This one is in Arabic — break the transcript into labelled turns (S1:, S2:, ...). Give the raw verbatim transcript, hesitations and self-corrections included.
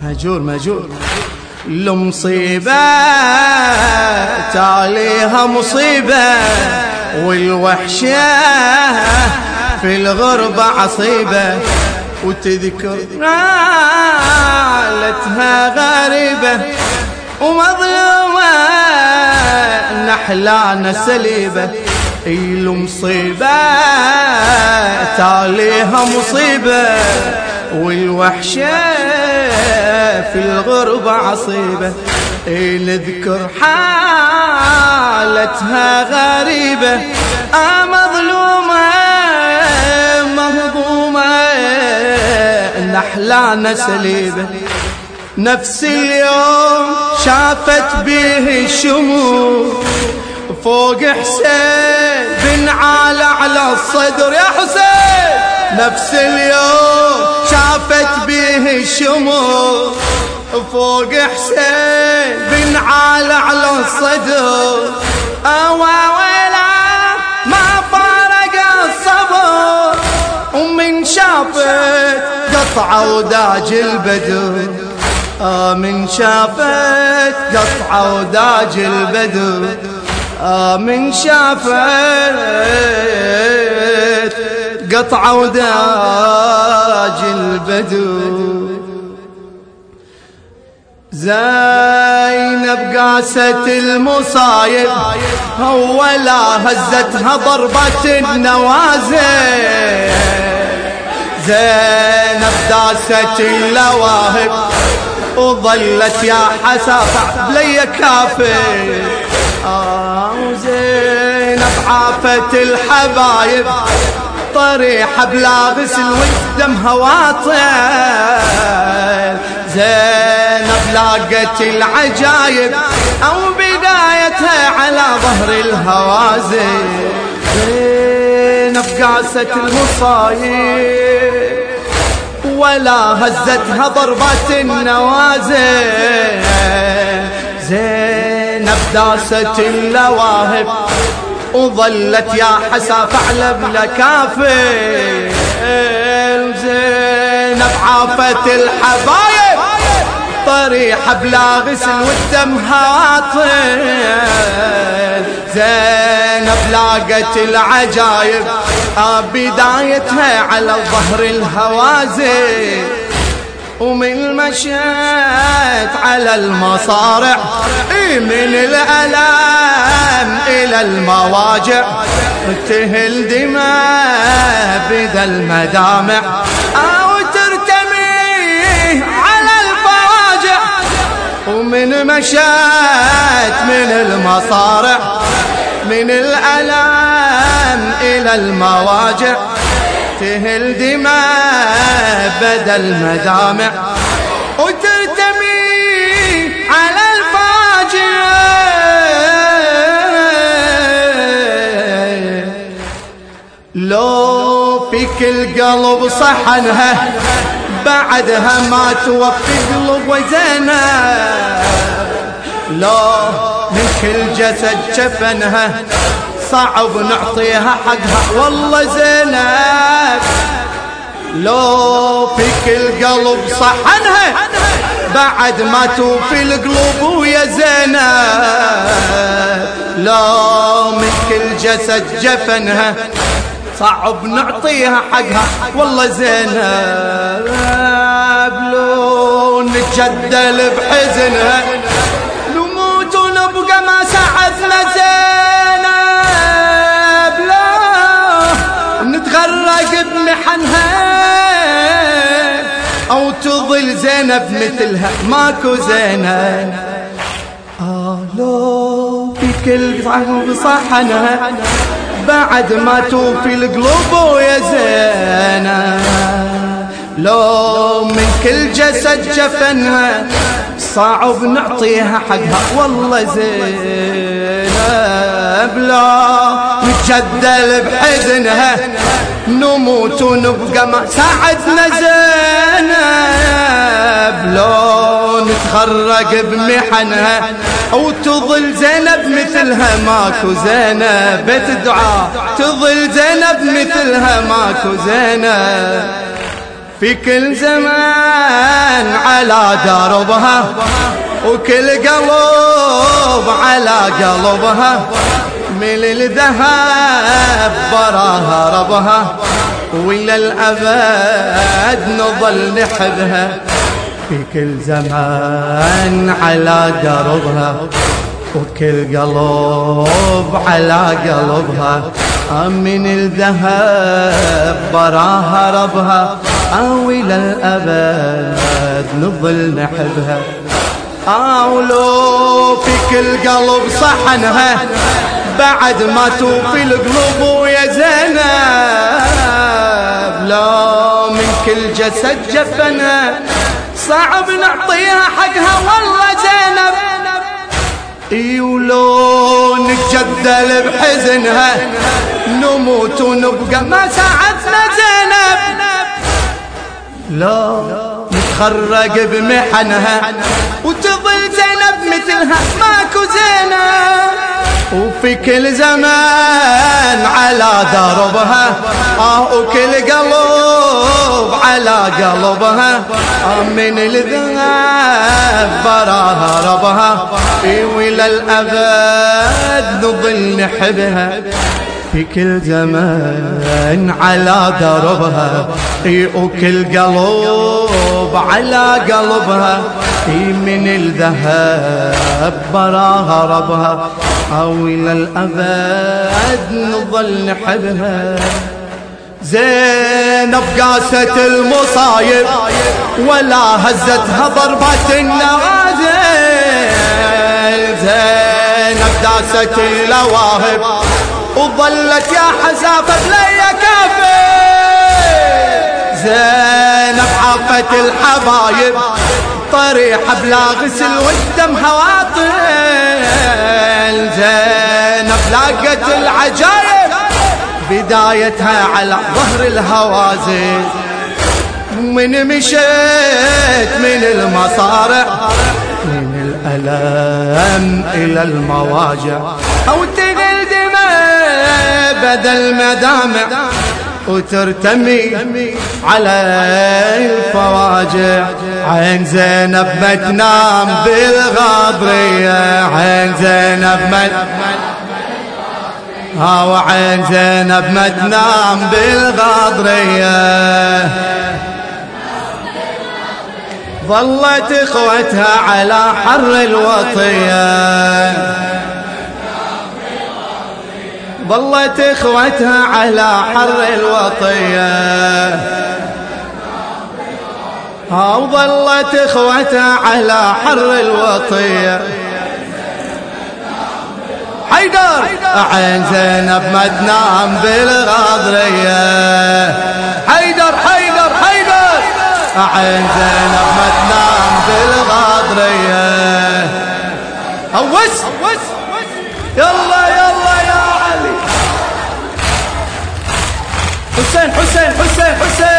S1: مهجور مهجور. المصيبة تاليها مصيبة، والوحشة في الغربة عصيبة، وتذكر نالتها غريبة، ومظلومة نحلانا سليبة. المصيبة تاليها مصيبة، والوحشة في الغربة عصيبة، نذكر حالتها غريبة، آه مظلومة مهضومة نحلانا سليبة. نفس اليوم شافت به الشموع فوق حسين بن عالى على الصدر يا حسين. نفس اليوم شافت به الشموع فوق حسين بن عالى على الصدر، أوا ويلا ما فارق الصبر، ومن شافت قطعة وداج البدر، آه من شافت قطعة وداج البدر، آه من شافت قطعة وداج البدر. زينب قاست المصايب ولا هزتها ضربة النوازل، زينب داست اللواهب وظلت يا حسافة بلي كافر، آه وزينب عافت الحبايب طريحة بلا غسل والدمها واطل. زينب لاقت العجايب أو بدايتها على ظهر الهوازن، زينب قاست المصايب ولا هزتها ضربة النوازل، زينب داست اللواهب وظلت يا حسافة على بلا كافر. زينب عافت الحبايب طريحة بلا غسل والدم هاطل، زينب لاقت العجايب بدايتها على ظهر الهوازن، ومن مشيت على المصارع من الألام إلى المواجع، تهل دماء بذا المدامع أو ترتمي على الفواجع، ومن مشيت من المصارع من الألام إلى المواجع، تهل دماء بدل مدامع وترتمي على الفاجع. لو فيك القلب صحنها بعدها ما توفي قلب وزنها، لو من كل جسد جفنها صعب نعطيها حقها والله زينب. لو فيك القلب صحنها بعد ما توفي القلوب ويا زينب، لو من كل جسد جفنها صعب نعطيها حقها والله زينب. لو نتجدل بحزنها نموت ونبقى ما سعدنا زينب، لا نتغرق بمحنها أو تظل زينب مثلها ماكو زينب. آه لو في كل صحن صحنها بعد ما توفي القلوب يا زينب، لو من كل جسد جفنها صعب نعطيها حقها والله زينب. لا نتجدل بحزنها نموت ونبقى ما ساعدنا زينب، لو نتغرق بمحنها أو تظل زينب مثلها ماكو زينب. بيت الدعاء تظل زينب مثلها ماكو زينب. في كل زمان على دربها، وكل قلب على قلبها، من الذهب براها ربها، وإلى الأبد نظل نحبها. في كل زمان على دربها، وكل قلب على قلبها، من الذهب براها ربها، أو إلى الأبد نظل نحبها. أولو في كل قلب صحنها، بعد ما توفي القلوب يا زينب، لا من كل جسد جفنا، صعب نعطيها حقها والله زينب. اي ولو نتجدل بحزنها، نموت ونبقى ما ساعدنا زينب، لا نتخرج بمحنها، وتظل زينب مثلها ماكو زينب. وفي كل زمان على دربها، آه وكل قلب على قلبها، آه من الذهب براها ربها، وإلى الأبد نظل نحبها. في كل زمان على دربها، وكل قلب على قلبها، من الذهب براها ربها، أو إلى الأبد نظل نحبها. زينب قاست المصايب، ولا هزتها ضربات النوازل، زينب داست اللواهب، وظلت يا حسافة بليا كافي. زينب عافت الحبايب، طريحة بلا غسل والدم هواطل، زينب لاقت العجايب، بدايتها على ظهر الهوازن. من مشيت من المصارع، من الألم إلى المواجع، أو تغل دماء بدل مدامع، وترتمي على الفواجع. عين زينب ما تنام بالغاضرية، عين زينب ما ها وعين زينب ما تنام بالغاضرية. ظلت اخوتها على حر الوطية، ظلت اخوتها على حر الوطية، ها وظلت اخوتها على حر الوطية. حيدر عين زينب ما تنام بالغاضرية، حيدر حيدر حيدر عين زينب ما تنام بالغاضرية. هوس يلا يلا يا علي، حسين حسين حسين حسين